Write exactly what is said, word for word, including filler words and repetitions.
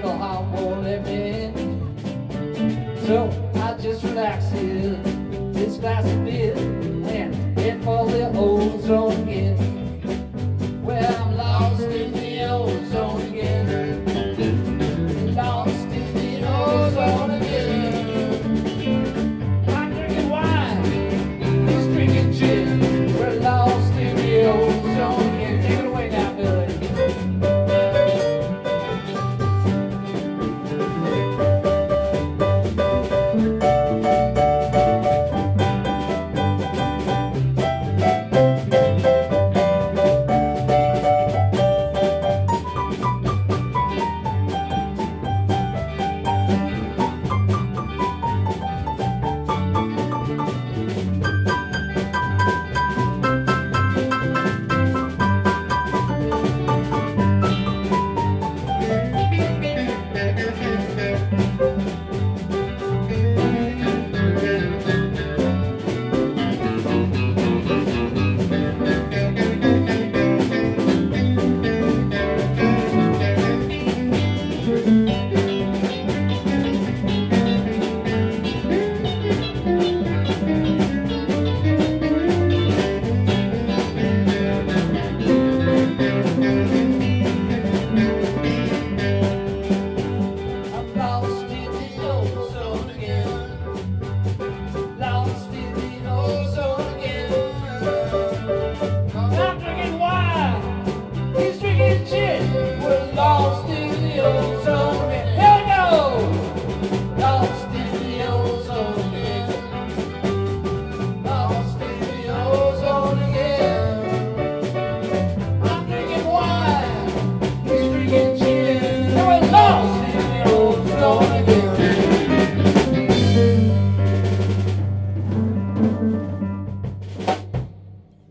alcohol won't let me in. So I just relax here, this glass of beer, and head for the ozone again. Well, I'm lost in the ozone again. Lost in the ozone again. I'm drinking wine, he's drinking gin. We're lost in the ozone again. Take it away now, Billy. Thank you.